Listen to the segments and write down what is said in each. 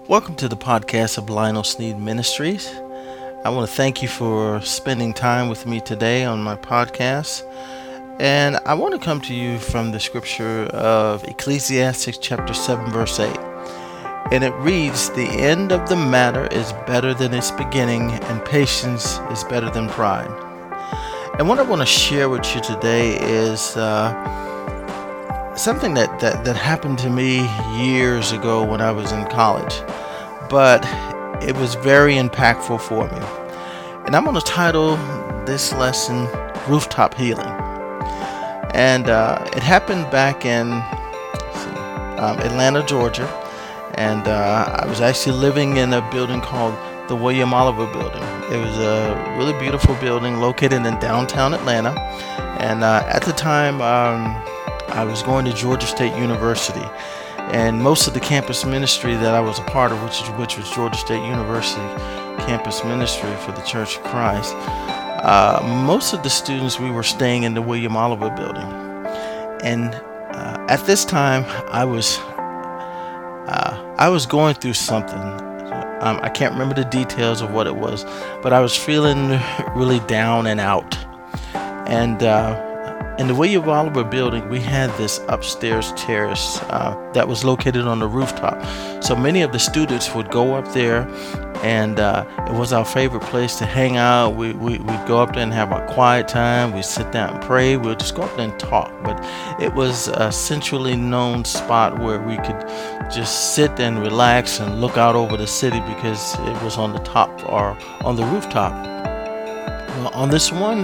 Welcome to the podcast of Lionel Sneed Ministries. I want to thank you for spending time with me today on my podcast. And I want to come to you from the scripture of Ecclesiastes chapter 7, verse 8. And it reads, "The end of the matter is better than its beginning, and patience is better than pride." And what I want to share with you today is something that happened to me years ago when I was in college. But it was very impactful for me. And I'm going to title this lesson, Rooftop Healing. And it happened back in Atlanta, Georgia. And I was actually living in a building called the William Oliver Building. It was a really beautiful building located in downtown Atlanta. And at the time, I was going to Georgia State University. And most of the campus ministry that I was a part of, which was Georgia State University campus ministry for the Church of Christ, most of the students, we were staying in the William Oliver Building. And at this time, I was going through something. I can't remember the details of what it was, but I was feeling really down and out. And in the William Oliver Building, we had this upstairs terrace that was located on the rooftop. So many of the students would go up there, and it was our favorite place to hang out. We'd go up there and have our quiet time. We'd sit down and pray. We'd just go up there and talk. But it was a centrally known spot where we could just sit and relax and look out over the city because it was on the top or on the rooftop. Well, on this one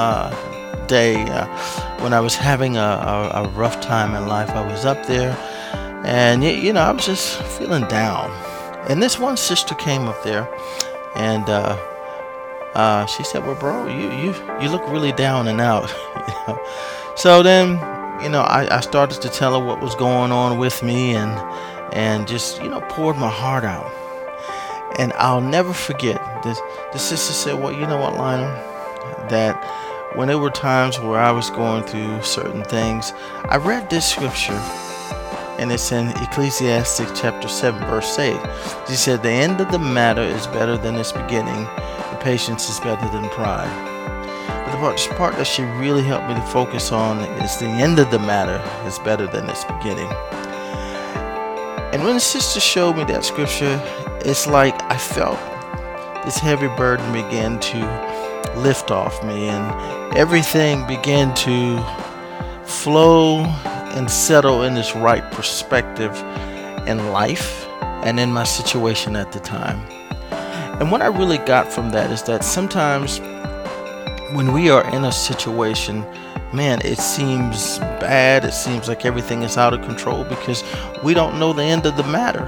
day when I was having a rough time in life, I was up there, and I was just feeling down. And this one sister came up there, and she said, "Well, bro, you look really down and out." So then, I started to tell her what was going on with me, and just poured my heart out. And I'll never forget this. The sister said, "Well, you know what, Lionel, that when there were times where I was going through certain things, I read this scripture, and it's in Ecclesiastes chapter 7, verse 8. She said, 'The end of the matter is better than its beginning, and patience is better than pride.'" But the part that she really helped me to focus on is the end of the matter is better than its beginning. And when the sister showed me that scripture, it's like I felt this heavy burden begin to lift off me, and everything began to flow and settle in this right perspective in life and in my situation at the time. And what I really got from that is that sometimes when we are in a situation, man, it seems bad, it seems like everything is out of control because we don't know the end of the matter,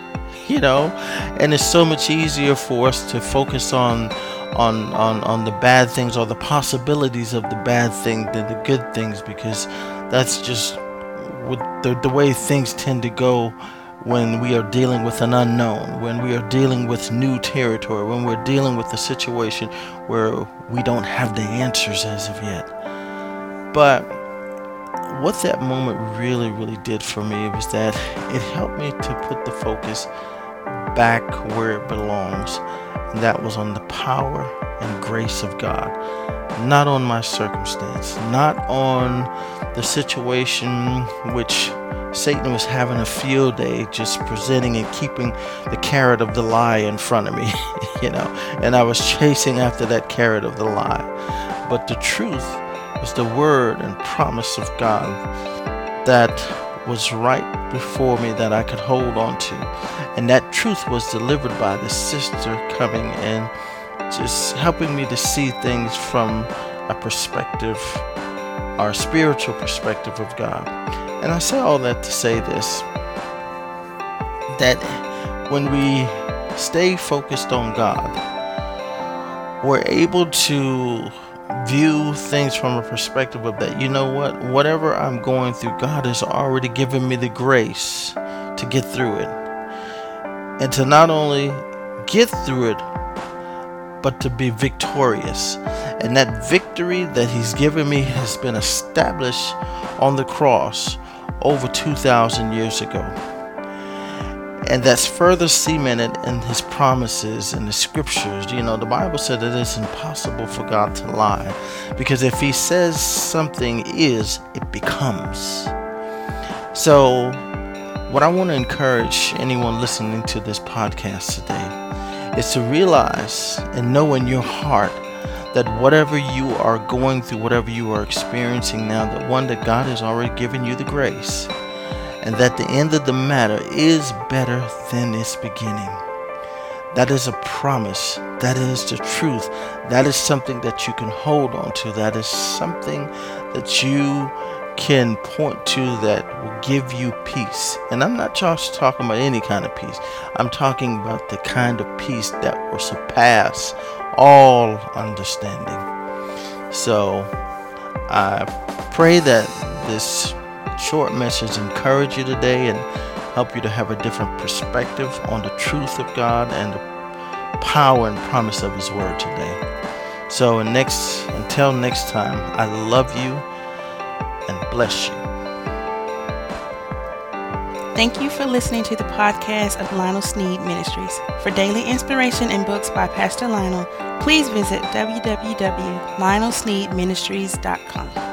and it's so much easier for us to focus on the bad things or the possibilities of the bad thing than the good things, because that's just the way things tend to go when we are dealing with an unknown, when we are dealing with new territory, when we're dealing with a situation where we don't have the answers as of yet. But what that moment really, really did for me was that it helped me to put the focus back where it belongs. And that was on the power and grace of God, not on my circumstance, not on the situation which Satan was having a field day just presenting and keeping the carrot of the lie in front of me, and I was chasing after that carrot of the lie. But the truth was the word and promise of God that was right before me that I could hold on to. And that truth was delivered by the sister coming and just helping me to see things from a perspective, our spiritual perspective of God. And I say all that to say this, that when we stay focused on God, we're able to view things from a perspective of that, whatever I'm going through, God has already given me the grace to get through it. And to not only get through it, but to be victorious. And that victory that He's given me has been established on the cross over 2,000 years ago. And that's further cemented in his promises in the scriptures. The Bible said that it's impossible for God to lie, because if he says something is, it becomes. So what I want to encourage anyone listening to this podcast today is to realize and know in your heart that whatever you are going through, whatever you are experiencing now, that God has already given you the grace, and that the end of the matter is better than its beginning. That is a promise. That is the truth. That is something that you can hold on to. That is something that you can point to that will give you peace. And I'm not just talking about any kind of peace. I'm talking about the kind of peace that will surpass all understanding. So I pray that this short message encourage you today and help you to have a different perspective on the truth of God and the power and promise of his word today. So until next time, I love you and bless you. Thank you for listening to the podcast of Lionel Sneed Ministries. For daily inspiration and books by Pastor Lionel, please visit www.lionelsneedministries.com.